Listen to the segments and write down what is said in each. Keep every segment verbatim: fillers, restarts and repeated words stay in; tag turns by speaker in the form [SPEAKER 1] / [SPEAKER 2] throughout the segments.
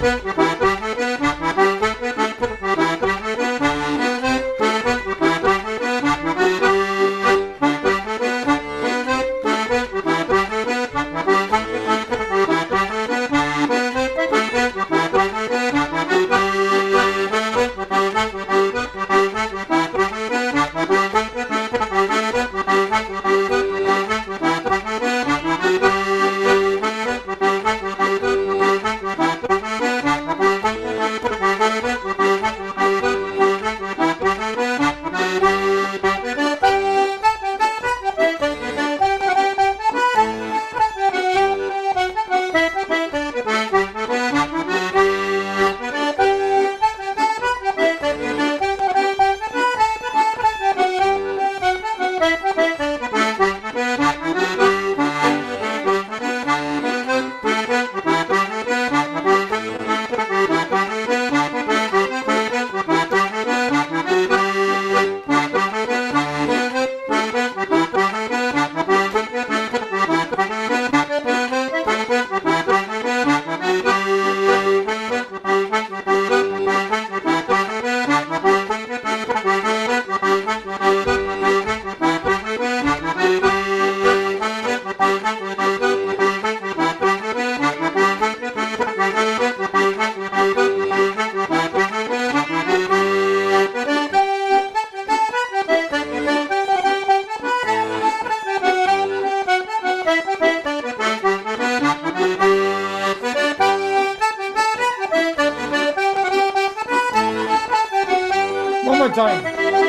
[SPEAKER 1] more time.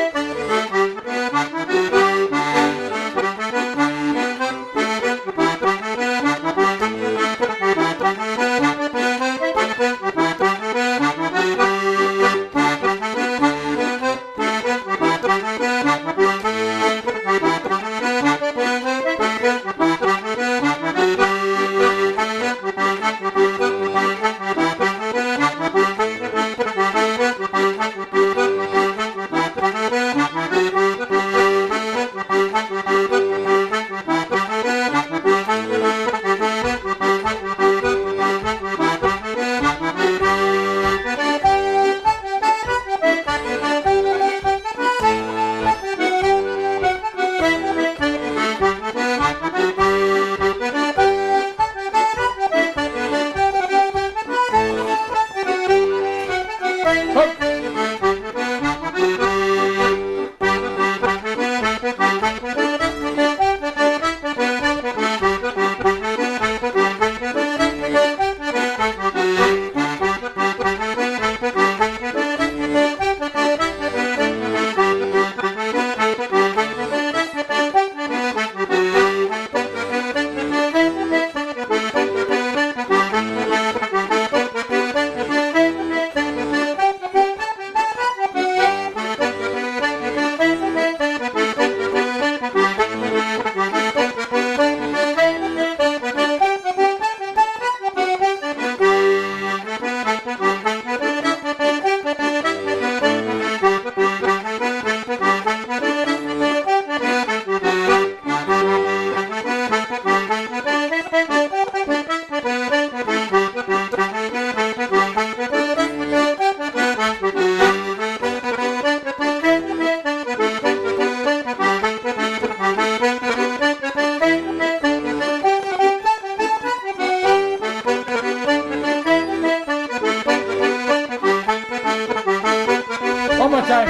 [SPEAKER 1] One more time.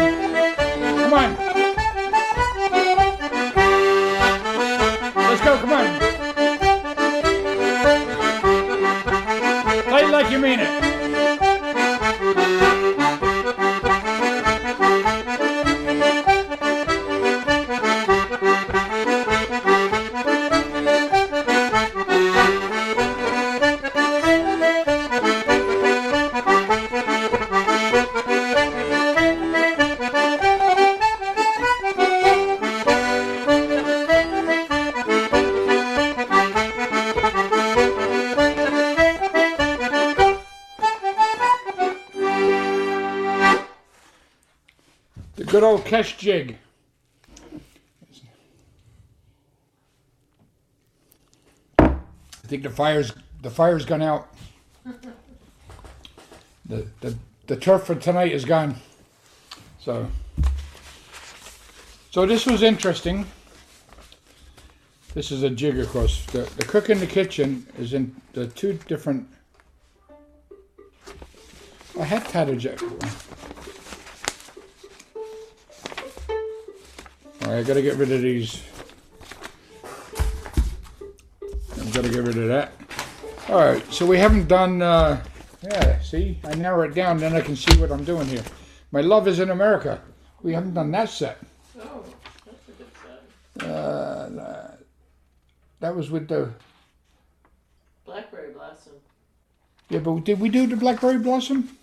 [SPEAKER 1] Come on. Let's go, come on. Play it like you mean it. The good old Kesh jig. I think the fire's the fire's gone out. the, the, the turf for tonight is gone. So, so this was interesting. This is a jig, of course. The, the cook in the kitchen is in the two different. I had tattered jig. All right, I got to get rid of these. I've got to get rid of that. All right, so we haven't done. Uh, yeah, see, I narrow it down, then I can see what I'm doing here. My Love Is in America. We haven't done that set.
[SPEAKER 2] Oh, that's a good set.
[SPEAKER 1] Uh, that was with the.
[SPEAKER 2] Blackberry Blossom.
[SPEAKER 1] Yeah, but did we do the Blackberry Blossom?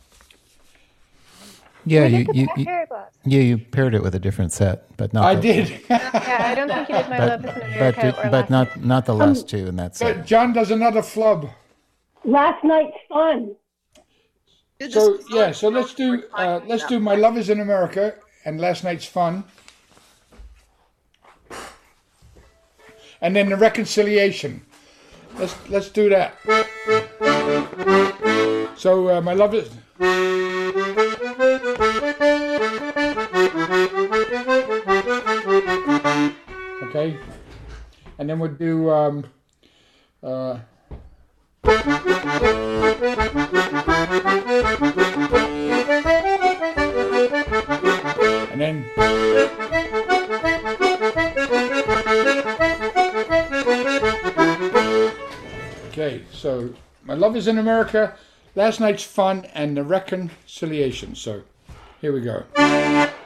[SPEAKER 3] Yeah,
[SPEAKER 4] We
[SPEAKER 3] you
[SPEAKER 4] did the
[SPEAKER 3] you, you
[SPEAKER 4] Blackberry Blossom.
[SPEAKER 3] yeah you paired it with a different set, but not.
[SPEAKER 1] I
[SPEAKER 3] the,
[SPEAKER 1] did.
[SPEAKER 4] Yeah, I don't think you did My
[SPEAKER 3] But
[SPEAKER 4] Love Is in
[SPEAKER 3] but
[SPEAKER 4] America
[SPEAKER 3] did-
[SPEAKER 4] or
[SPEAKER 3] but
[SPEAKER 4] Last
[SPEAKER 3] not
[SPEAKER 4] Night.
[SPEAKER 3] not the last two in that set.
[SPEAKER 1] But John does another flub.
[SPEAKER 5] Last Night's Fun.
[SPEAKER 1] So yeah, so let's do uh, let's do My Love Is in America and Last Night's Fun, and then the reconciliation. Let's let's do that. So uh, My Love Is. Okay, and then we'll do. Um, uh, And then okay, so My Love Is in America, Last Night's Fun, and the reconciliation. So here we go.